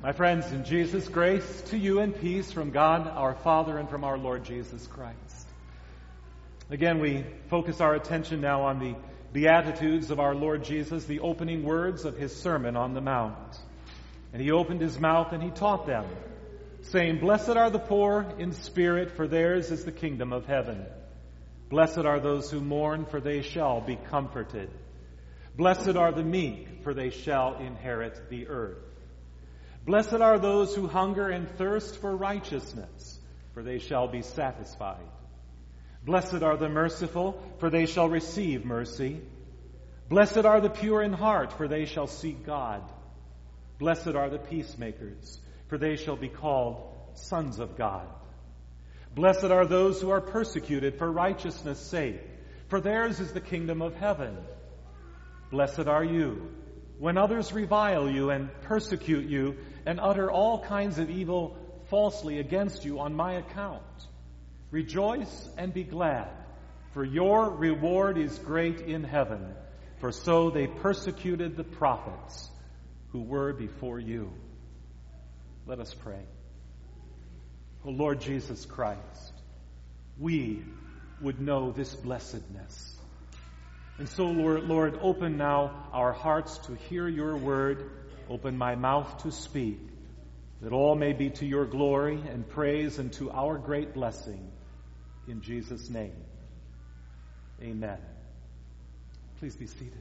My friends, in Jesus, grace to you and peace from God our Father and from our Lord Jesus Christ. Again, we focus our attention now on the Beatitudes of our Lord Jesus, the opening words of his Sermon on the Mount. And he opened his mouth and he taught them, saying, "Blessed are the poor in spirit, for theirs is the kingdom of heaven. Blessed are those who mourn, for they shall be comforted. Blessed are the meek, for they shall inherit the earth. Blessed are those who hunger and thirst for righteousness, for they shall be satisfied. Blessed are the merciful, for they shall receive mercy. Blessed are the pure in heart, for they shall see God. Blessed are the peacemakers, for they shall be called sons of God. Blessed are those who are persecuted for righteousness' sake, for theirs is the kingdom of heaven. Blessed are you when others revile you and persecute you and utter all kinds of evil falsely against you on my account. Rejoice and be glad, for your reward is great in heaven, for so they persecuted the prophets who were before you." Let us pray. O Lord Jesus Christ, we would know this blessedness. And so, Lord, open now our hearts to hear your word. Open my mouth to speak, that all may be to your glory and praise and to our great blessing. In Jesus' name, amen. Please be seated.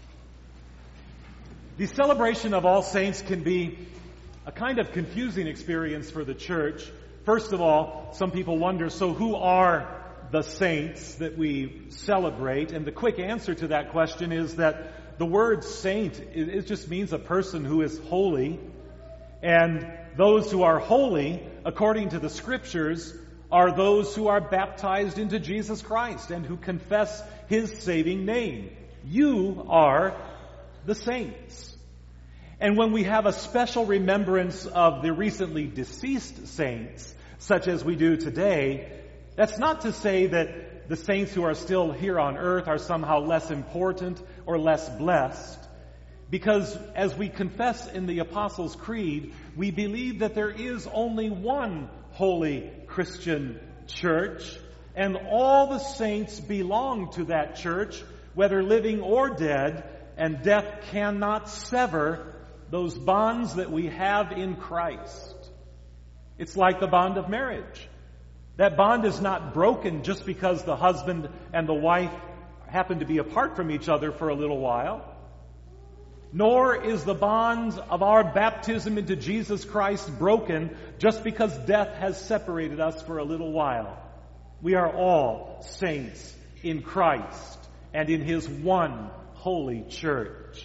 The celebration of All Saints can be a kind of confusing experience for the church. First of all, some people wonder, so who are the saints that we celebrate? And the quick answer to that question is that the word saint, it just means a person who is holy. And those who are holy, according to the Scriptures, are those who are baptized into Jesus Christ and who confess his saving name. You are the saints. And when we have a special remembrance of the recently deceased saints, such as we do today, that's not to say that the saints who are still here on earth are somehow less important or less blessed. Because as we confess in the Apostles' Creed, we believe that there is only one holy Christian church, and all the saints belong to that church, whether living or dead, and death cannot sever those bonds that we have in Christ. It's like the bond of marriage. That bond is not broken just because the husband and the wife happen to be apart from each other for a little while. Nor is the bond of our baptism into Jesus Christ broken just because death has separated us for a little while. We are all saints in Christ and in his one holy church.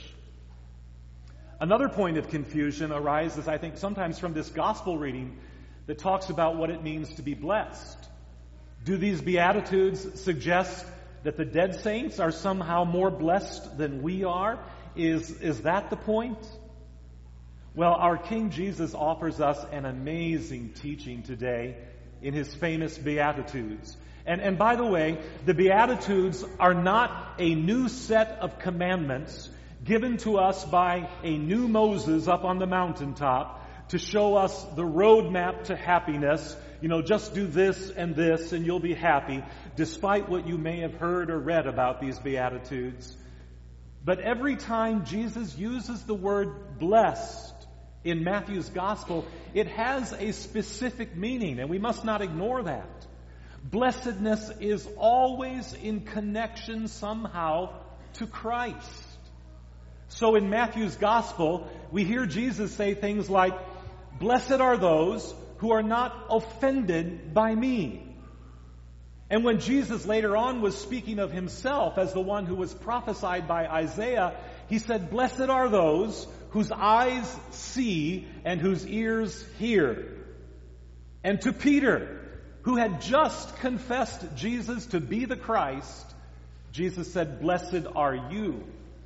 Another point of confusion arises, I think, sometimes from this gospel reading that talks about what it means to be blessed. Do these Beatitudes suggest that the dead saints are somehow more blessed than we are? Is that the point? Well, our King Jesus offers us an amazing teaching today in his famous Beatitudes. And by the way, the Beatitudes are not a new set of commandments given to us by a new Moses up on the mountaintop to show us the roadmap to happiness. You know, just do this and you'll be happy, despite what you may have heard or read about these Beatitudes. But every time Jesus uses the word blessed in Matthew's gospel, it has a specific meaning, and we must not ignore that. Blessedness is always in connection somehow to Christ. So in Matthew's gospel, we hear Jesus say things like, "Blessed are those who are not offended by me." And when Jesus later on was speaking of himself as the one who was prophesied by Isaiah, he said, "Blessed are those whose eyes see and whose ears hear." And to Peter, who had just confessed Jesus to be the Christ, Jesus said, "Blessed are you."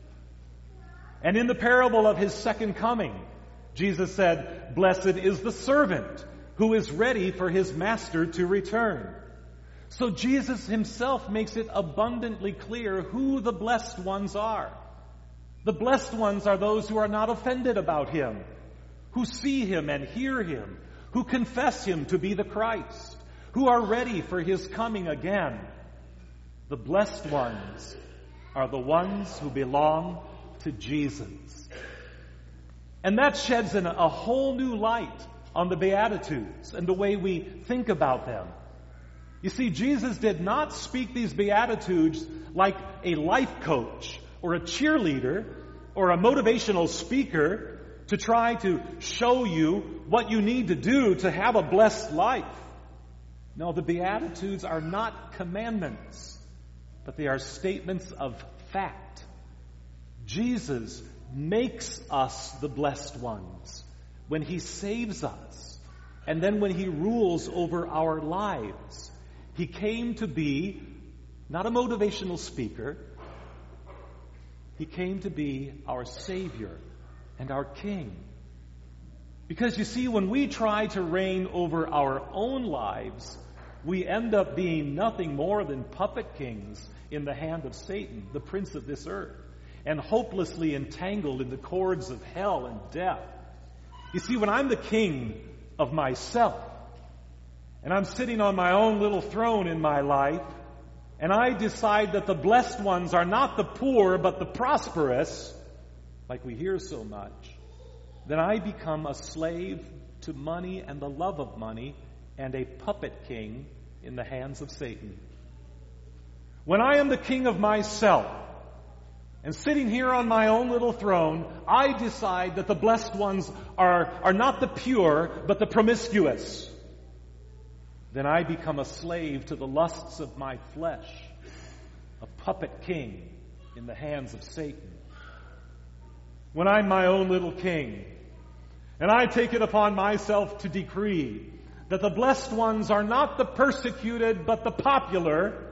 And in the parable of his second coming, Jesus said, "Blessed is the servant who is ready for his master to return." So Jesus himself makes it abundantly clear who the blessed ones are. The blessed ones are those who are not offended about him, who see him and hear him, who confess him to be the Christ, who are ready for his coming again. The blessed ones are the ones who belong to Jesus. And that sheds a whole new light on the Beatitudes and the way we think about them. You see, Jesus did not speak these Beatitudes like a life coach or a cheerleader or a motivational speaker to try to show you what you need to do to have a blessed life. No, the Beatitudes are not commandments, but they are statements of fact. Jesus makes us the blessed ones when he saves us, and then when he rules over our lives. He came to be not a motivational speaker. He came to be our Savior and our King. Because you see, when we try to reign over our own lives, we end up being nothing more than puppet kings in the hand of Satan, the prince of this earth, and hopelessly entangled in the cords of hell and death. You see, when I'm the king of myself, and I'm sitting on my own little throne in my life, and I decide that the blessed ones are not the poor, but the prosperous, like we hear so much, then I become a slave to money and the love of money and a puppet king in the hands of Satan. When I am the king of myself, and sitting here on my own little throne, I decide that the blessed ones are not the pure, but the promiscuous. Then I become a slave to the lusts of my flesh, a puppet king in the hands of Satan. When I'm my own little king, and I take it upon myself to decree that the blessed ones are not the persecuted, but the popular,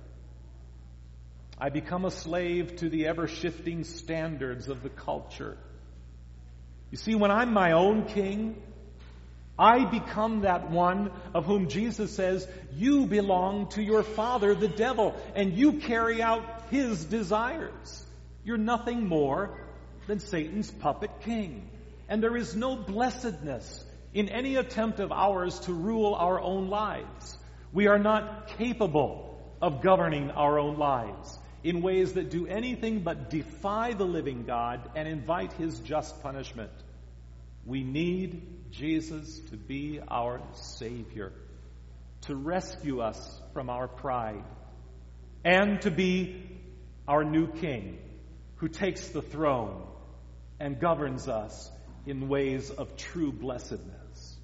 I become a slave to the ever-shifting standards of the culture. You see, when I'm my own king, I become that one of whom Jesus says, you belong to your father, the devil, and you carry out his desires. You're nothing more than Satan's puppet king. And there is no blessedness in any attempt of ours to rule our own lives. We are not capable of governing our own lives in ways that do anything but defy the living God and invite his just punishment. We need Jesus to be our Savior, to rescue us from our pride, and to be our new King who takes the throne and governs us in ways of true blessedness.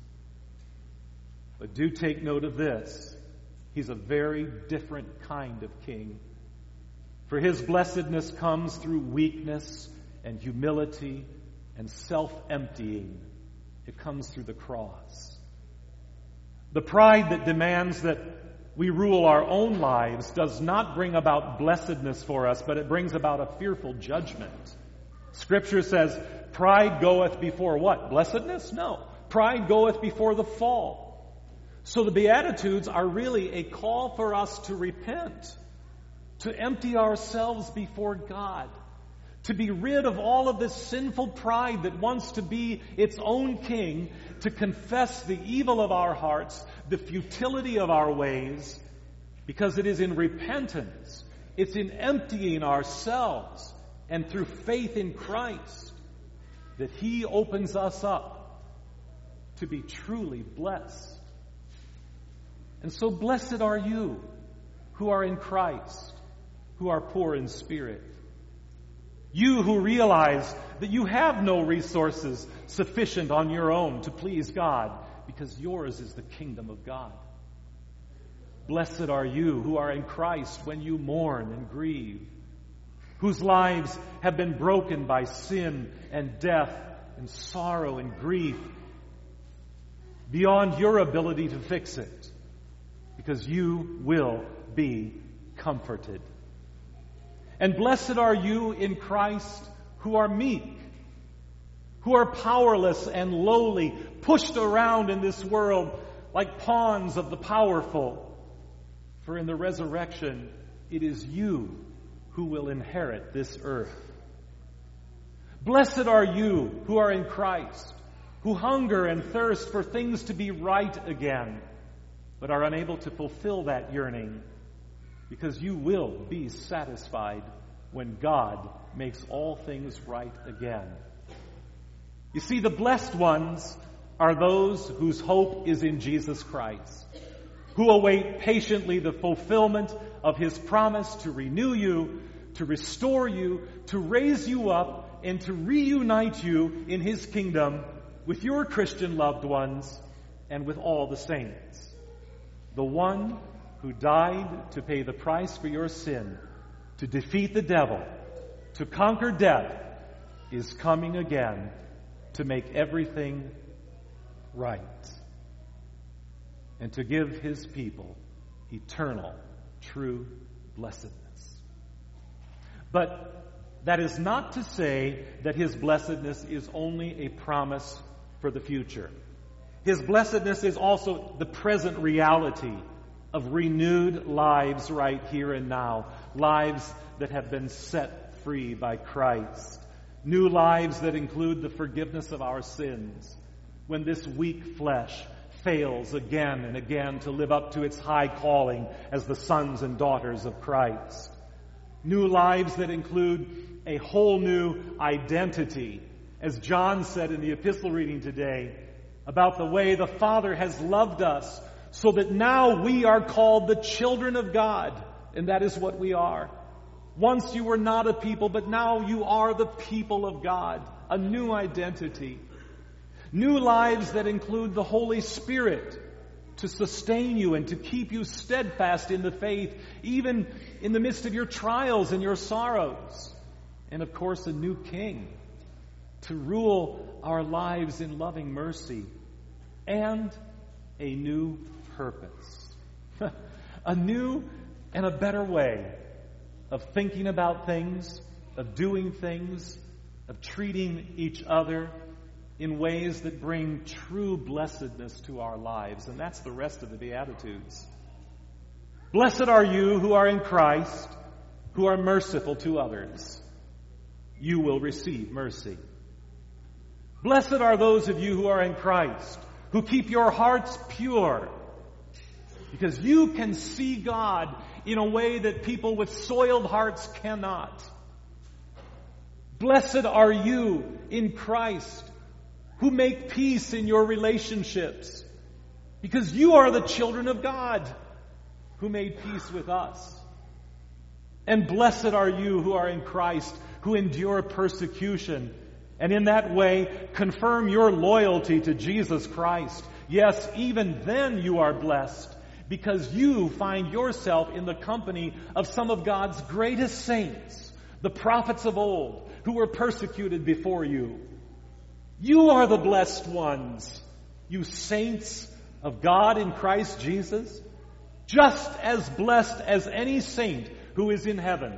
But do take note of this. He's a very different kind of king. For his blessedness comes through weakness and humility and self-emptying. It comes through the cross. The pride that demands that we rule our own lives does not bring about blessedness for us, but it brings about a fearful judgment. Scripture says, pride goeth before what? Blessedness? No. Pride goeth before the fall. So the Beatitudes are really a call for us to repent, to empty ourselves before God, to be rid of all of this sinful pride that wants to be its own king, to confess the evil of our hearts, the futility of our ways, because it is in repentance, it's in emptying ourselves, and through faith in Christ, that he opens us up to be truly blessed. And so blessed are you who are in Christ, who are poor in spirit. You who realize that you have no resources sufficient on your own to please God, because yours is the kingdom of God. Blessed are you who are in Christ when you mourn and grieve, whose lives have been broken by sin and death and sorrow and grief beyond your ability to fix it, because you will be comforted. And blessed are you in Christ who are meek, who are powerless and lowly, pushed around in this world like pawns of the powerful. For in the resurrection, it is you who will inherit this earth. Blessed are you who are in Christ, who hunger and thirst for things to be right again, but are unable to fulfill that yearning, because you will be satisfied when God makes all things right again. You see, the blessed ones are those whose hope is in Jesus Christ, who await patiently the fulfillment of His promise to renew you, to restore you, to raise you up, and to reunite you in His kingdom with your Christian loved ones and with all the saints. The one who died to pay the price for your sin, to defeat the devil, to conquer death, is coming again to make everything right and to give His people eternal, true blessedness. But that is not to say that His blessedness is only a promise for the future. His blessedness is also the present reality of renewed lives right here and now, lives that have been set free by Christ, new lives that include the forgiveness of our sins, when this weak flesh fails again and again to live up to its high calling as the sons and daughters of Christ. New lives that include a whole new identity, as John said in the epistle reading today, about the way the Father has loved us so that now we are called the children of God, and that is what we are. Once you were not a people, but now you are the people of God, a new identity. New lives that include the Holy Spirit to sustain you and to keep you steadfast in the faith, even in the midst of your trials and your sorrows. And of course, a new King to rule our lives in loving mercy, and a new purpose. A new and a better way of thinking about things, of doing things, of treating each other in ways that bring true blessedness to our lives. And that's the rest of the Beatitudes. Blessed are you who are in Christ, who are merciful to others. You will receive mercy. Blessed are those of you who are in Christ, who keep your hearts pure, because you can see God in a way that people with soiled hearts cannot. Blessed are you in Christ, who make peace in your relationships, because you are the children of God, who made peace with us. And blessed are you who are in Christ, who endure persecution, and in that way confirm your loyalty to Jesus Christ. Yes, even then you are blessed, because you find yourself in the company of some of God's greatest saints, the prophets of old, who were persecuted before you. You are the blessed ones, you saints of God in Christ Jesus, just as blessed as any saint who is in heaven.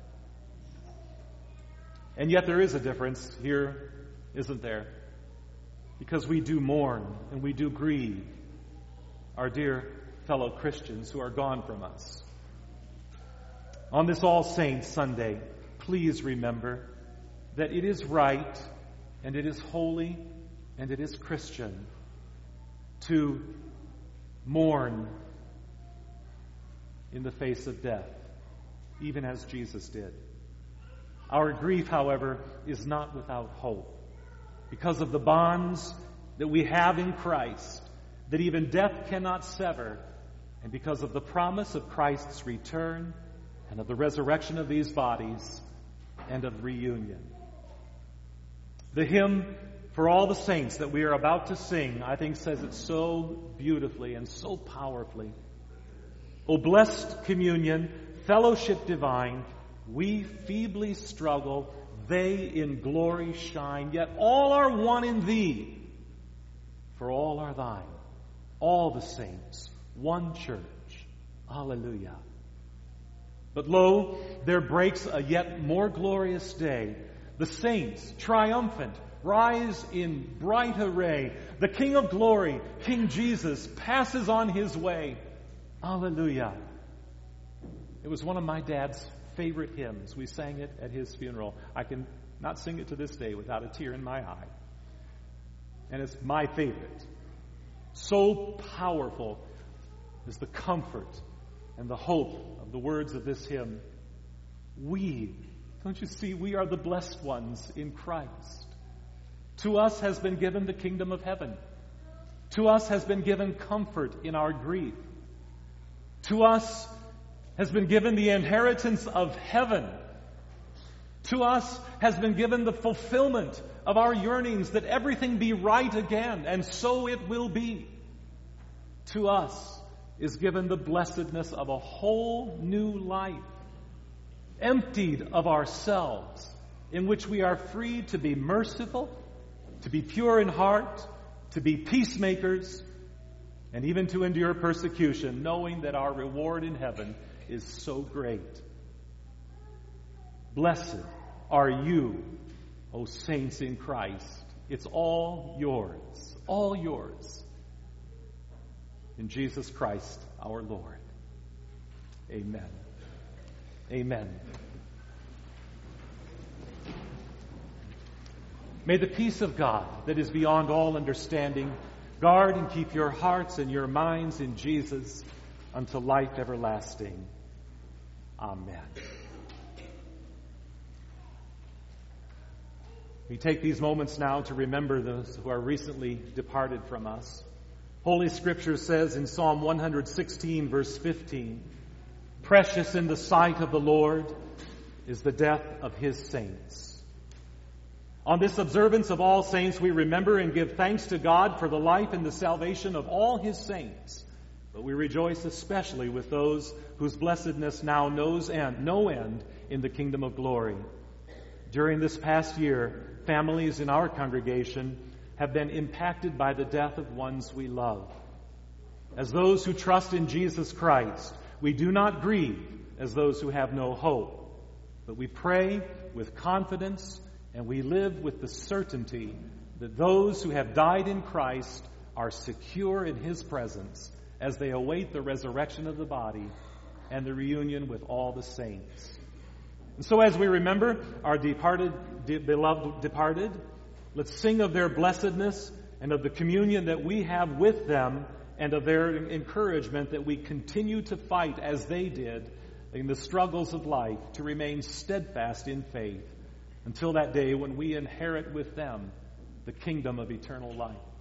And yet there is a difference here, isn't there? Because we do mourn and we do grieve our dear fellow Christians who are gone from us. On this All Saints Sunday, please remember that it is right and it is holy and it is Christian to mourn in the face of death, even as Jesus did. Our grief, however, is not without hope, because of the bonds that we have in Christ that even death cannot sever, and because of the promise of Christ's return and of the resurrection of these bodies and of reunion. The hymn for all the saints that we are about to sing, I think, says it so beautifully and so powerfully. O blessed communion, fellowship divine, we feebly struggle, they in glory shine, yet all are one in thee, for all are thine, all the saints, one church. Alleluia. But lo, there breaks a yet more glorious day. The saints, triumphant, rise in bright array. The King of glory, King Jesus, passes on his way. Alleluia. It was one of my dad's favorite hymns. We sang it at his funeral. I can not sing it to this day without a tear in my eye. and it's my favorite. So powerful is the comfort and the hope of the words of this hymn. Don't you see, we are the blessed ones in Christ. To us has been given the kingdom of heaven. To us has been given comfort in our grief. To us has been given the inheritance of heaven. To us has been given the fulfillment of our yearnings that everything be right again, and so it will be. To us is given the blessedness of a whole new life, emptied of ourselves, in which we are free to be merciful, to be pure in heart, to be peacemakers, and even to endure persecution, knowing that our reward in heaven is so great. Blessed are you, O saints in Christ. It's all yours, all yours. In Jesus Christ our Lord. Amen. Amen. May the peace of God that is beyond all understanding guard and keep your hearts and your minds in Jesus unto life everlasting. Amen. We take these moments now to remember those who are recently departed from us. Holy Scripture says in Psalm 116, verse 15, "Precious in the sight of the Lord is the death of His saints." On this observance of all saints, we remember and give thanks to God for the life and the salvation of all His saints. But we rejoice especially with those whose blessedness now knows no end in the kingdom of glory. During this past year, families in our congregation have been impacted by the death of ones we love. As those who trust in Jesus Christ, we do not grieve as those who have no hope, but we pray with confidence and we live with the certainty that those who have died in Christ are secure in His presence as they await the resurrection of the body and the reunion with all the saints. And so as we remember our beloved departed, let's sing of their blessedness and of the communion that we have with them and of their encouragement that we continue to fight as they did in the struggles of life to remain steadfast in faith until that day when we inherit with them the kingdom of eternal life.